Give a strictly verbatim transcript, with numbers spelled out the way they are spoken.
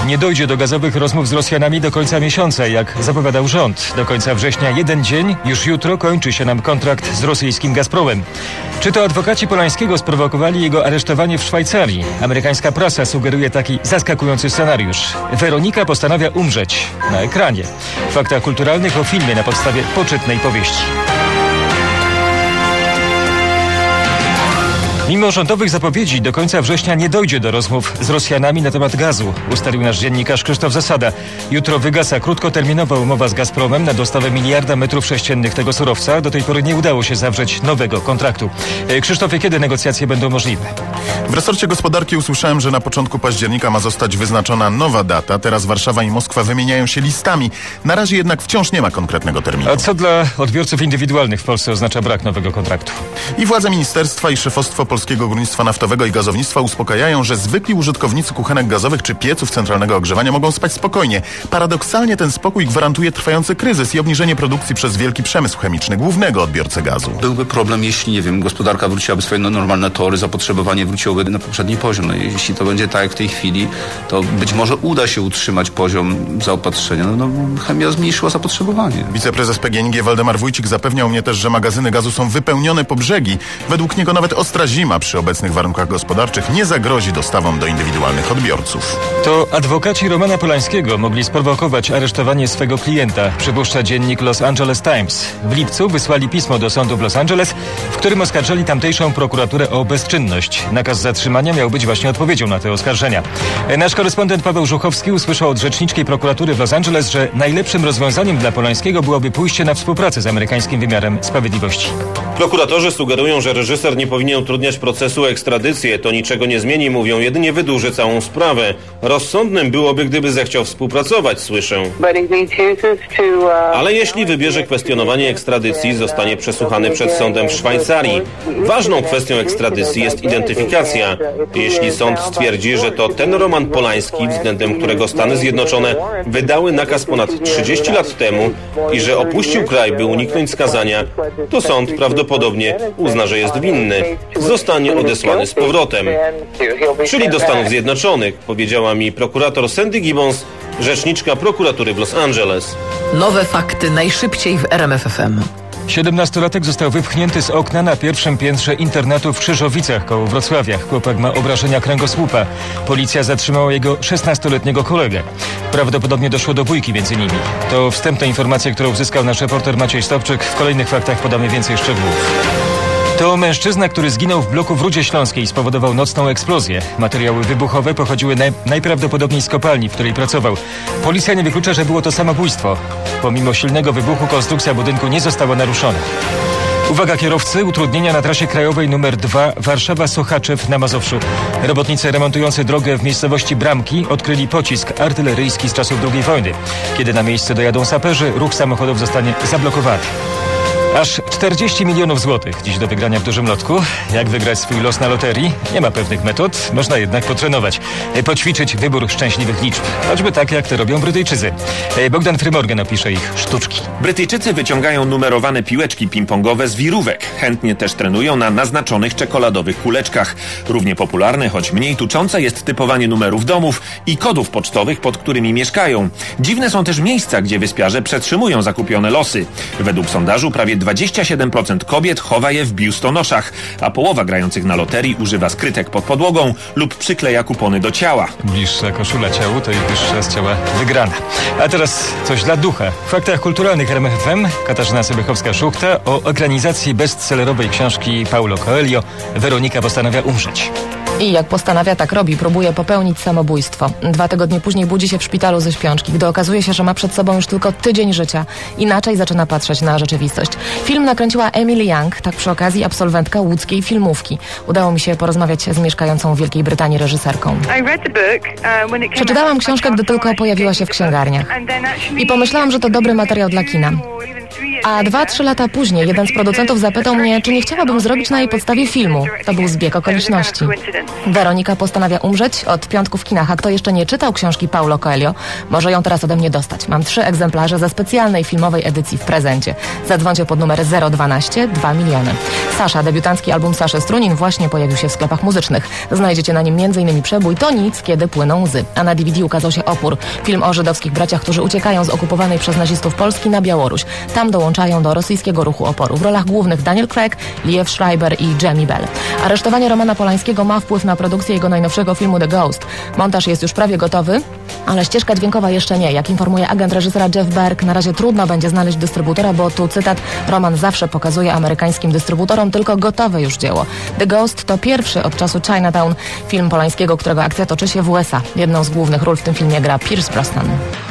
Nie dojdzie do gazowych rozmów z Rosjanami do końca miesiąca, jak zapowiadał rząd. Do końca września jeden dzień, już jutro kończy się nam kontrakt z rosyjskim Gazpromem. Czy to adwokaci Polańskiego sprowokowali jego aresztowanie w Szwajcarii? Amerykańska prasa sugeruje taki zaskakujący scenariusz. Weronika postanawia umrzeć na ekranie. W faktach kulturalnych o filmie na podstawie poczytnej powieści. Mimo rządowych zapowiedzi do końca września nie dojdzie do rozmów z Rosjanami na temat gazu, ustalił nasz dziennikarz Krzysztof Zasada. Jutro wygasa krótkoterminowa umowa z Gazpromem na dostawę miliarda metrów sześciennych tego surowca. Do tej pory nie udało się zawrzeć nowego kontraktu. Krzysztofie, kiedy negocjacje będą możliwe? W resorcie gospodarki usłyszałem, że na początku października ma zostać wyznaczona nowa data. Teraz Warszawa i Moskwa wymieniają się listami. Na razie jednak wciąż nie ma konkretnego terminu. A co dla odbiorców indywidualnych w Polsce oznacza brak nowego kontraktu? I władze ministerstwa i szefostwo Polskiego Górnictwa Naftowego i Gazownictwa uspokajają, że zwykli użytkownicy kuchenek gazowych czy pieców centralnego ogrzewania mogą spać spokojnie. Paradoksalnie ten spokój gwarantuje trwający kryzys i obniżenie produkcji przez wielki przemysł chemiczny, głównego odbiorcę gazu. Byłby problem, jeśli, nie wiem, gospodarka wróciłaby swoje normalne tory, zapotrzebowanie wróciłoby na poprzedni poziom. No, jeśli to będzie tak jak w tej chwili, to być może uda się utrzymać poziom zaopatrzenia. No, no, chemia zmniejszyła zapotrzebowanie. Wiceprezes P G N G Waldemar Wójcik zapewniał mnie też, że magazyny gazu są wypełnione po brzegi. Według niego nawet ostra zima przy obecnych warunkach gospodarczych nie zagrozi dostawom do indywidualnych odbiorców. To adwokaci Romana Polańskiego mogli sprowokować aresztowanie swego klienta, przypuszcza dziennik Los Angeles Times. W lipcu wysłali pismo do sądu w Los Angeles, w którym oskarżali tamtejszą prokuraturę o bezczynność. Nakaz zatrzymania miał być właśnie odpowiedzią na te oskarżenia. Nasz korespondent Paweł Żuchowski usłyszał od rzeczniczki prokuratury w Los Angeles, że najlepszym rozwiązaniem dla Polańskiego byłoby pójście na współpracę z amerykańskim wymiarem sprawiedliwości. Prokuratorzy sugerują, że reżyser nie powinien utrudniać procesu o ekstradycję. To niczego nie zmieni, mówią, jedynie wydłuży całą sprawę. Rozsądnym byłoby, gdyby zechciał współpracować, słyszę. Ale jeśli wybierze kwestionowanie ekstradycji, zostanie przesłuchany przed sądem w Szwajcarii. Ważną kwestią ekstradycji jest identyfikacja. Jeśli sąd stwierdzi, że to ten Roman Polański, względem którego Stany Zjednoczone wydały nakaz ponad trzydzieści lat temu i że opuścił kraj, by uniknąć skazania, to sąd prawdopodobnie uzna, że jest winny. Zostanie odesłany z powrotem. Czyli do Stanów Zjednoczonych, powiedziała mi prokurator Sandy Gibbons, rzeczniczka prokuratury w Los Angeles. Nowe fakty najszybciej w R M F F M. siedemnastolatek został wypchnięty z okna na pierwszym piętrze internatu w Krzyżowicach koło Wrocławia. Chłopak ma obrażenia kręgosłupa. Policja zatrzymała jego szesnastoletniego kolegę. Prawdopodobnie doszło do bójki między nimi. To wstępna informacja, którą uzyskał nasz reporter Maciej Stopczyk. W kolejnych faktach podamy więcej szczegółów. To mężczyzna, który zginął w bloku w Rudzie Śląskiej, spowodował nocną eksplozję. Materiały wybuchowe pochodziły naj, najprawdopodobniej z kopalni, w której pracował. Policja nie wyklucza, że było to samobójstwo. Pomimo silnego wybuchu konstrukcja budynku nie została naruszona. Uwaga kierowcy, utrudnienia na trasie krajowej numer dwa Warszawa-Sochaczew na Mazowszu. Robotnicy remontujący drogę w miejscowości Bramki odkryli pocisk artyleryjski z czasów drugiej wojny. Kiedy na miejsce dojadą saperzy, ruch samochodów zostanie zablokowany. Aż czterdzieści milionów złotych dziś do wygrania w dużym lotku. Jak wygrać swój los na loterii? Nie ma pewnych metod, można jednak potrenować. Poćwiczyć wybór szczęśliwych liczb. Choćby tak, jak to robią Brytyjczycy. Bogdan Frymorgan opisze ich sztuczki. Brytyjczycy wyciągają numerowane piłeczki ping-pongowe z wirówek. Chętnie też trenują na naznaczonych czekoladowych kuleczkach. Równie popularne, choć mniej tuczące, jest typowanie numerów domów i kodów pocztowych, pod którymi mieszkają. Dziwne są też miejsca, gdzie wyspiarze przetrzymują zakupione losy. Według sondażu prawie dwadzieścia siedem procent kobiet chowa je w biustonoszach, a połowa grających na loterii używa skrytek pod podłogą lub przykleja kupony do ciała. Bliższa koszula ciału to i wyższa z ciała wygrana. A teraz coś dla ducha. W faktach kulturalnych R M F F M Katarzyna Sobychowska-Szuchta o ekranizacji bestsellerowej książki Paulo Coelho Weronika postanawia umrzeć. I jak postanawia, tak robi. Próbuje popełnić samobójstwo. Dwa tygodnie później budzi się w szpitalu ze śpiączki, gdy okazuje się, że ma przed sobą już tylko tydzień życia. Inaczej zaczyna patrzeć na rzeczywistość. Film nakręciła Emily Young, tak przy okazji absolwentka łódzkiej filmówki. Udało mi się porozmawiać z mieszkającą w Wielkiej Brytanii reżyserką. Przeczytałam książkę, gdy tylko pojawiła się w księgarniach. I pomyślałam, że to dobry materiał dla kina. A dwa, trzy lata później jeden z producentów zapytał mnie, czy nie chciałabym zrobić na jej podstawie filmu. To był zbieg okoliczności. Weronika postanawia umrzeć od piątku w kinach, a kto jeszcze nie czytał książki Paulo Coelho, może ją teraz ode mnie dostać. Mam trzy egzemplarze ze specjalnej filmowej edycji w prezencie. Zadzwońcie pod numer zero dwanaście dwa miliony. Sasza, debiutancki album Saszy Strunin właśnie pojawił się w sklepach muzycznych. Znajdziecie na nim między innymi przebój To nic, kiedy płyną łzy. A na D V D ukazał się Opór. Film o żydowskich braciach, którzy uciekają z okupowanej przez nazistów Polski na Białoruś. Tam dołączają do rosyjskiego ruchu oporu. W rolach głównych Daniel Craig, Liev Schreiber i Jamie Bell. Aresztowanie Romana Polańskiego ma wpływ na produkcję jego najnowszego filmu The Ghost. Montaż jest już prawie gotowy, ale ścieżka dźwiękowa jeszcze nie. Jak informuje agent reżysera Jeff Berg, na razie trudno będzie znaleźć dystrybutora, bo tu cytat: Roman zawsze pokazuje amerykańskim dystrybutorom tylko gotowe już dzieło. The Ghost to pierwszy od czasu Chinatown film Polańskiego, którego akcja toczy się w U S A. Jedną z głównych ról w tym filmie gra Pierce Brosnan.